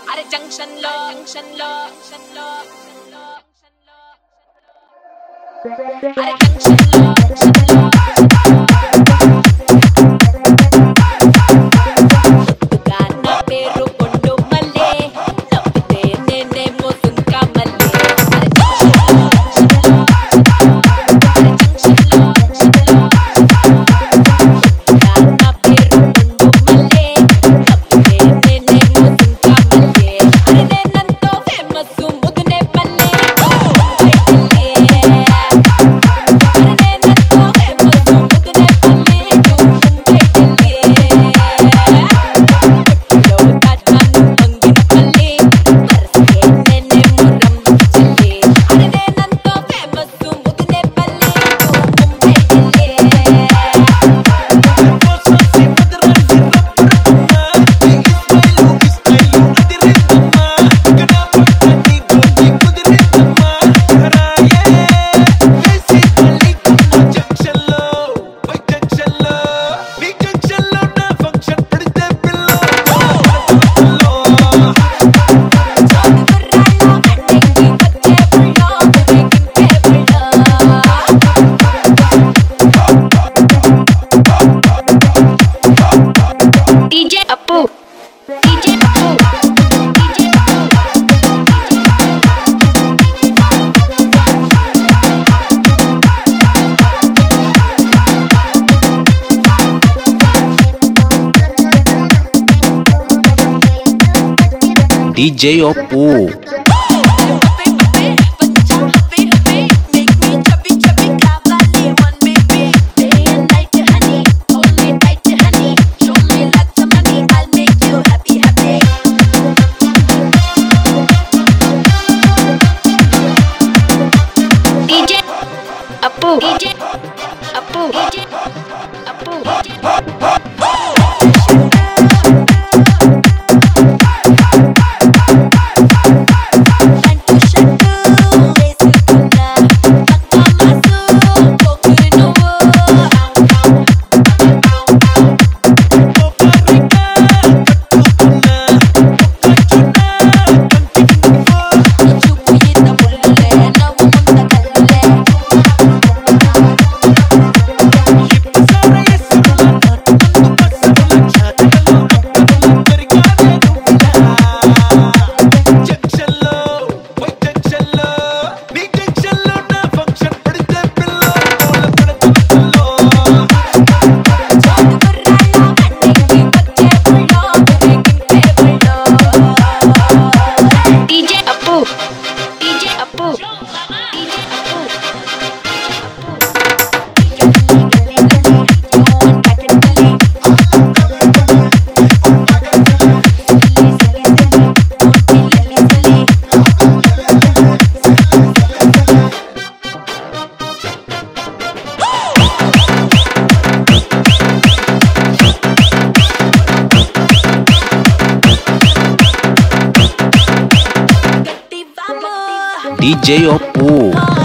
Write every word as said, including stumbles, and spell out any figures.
అరే జంక్షన్ లో జంక్షన్ లో జంక్షన్ లో అరే జంక్షన్ లో జంక్షన్ లో గాన పేరు కొండు మల్లే నవ్వితే నేనేమో సుంకా మల్లే అరే జంక్షన్ లో అరే జంక్షన్ లో గాన పేరు కొండు మల్లే నవ్వితే నేనేమో సుంకా మల్లే అరే నేనంతో ఫేమస్ ముదునే పల్లె డీజే అప్పు డీజే అప్పు డీజే డీజే అప్పు అప్పు డీజే అప్పు డీజే అప్పు డీజే అప్పు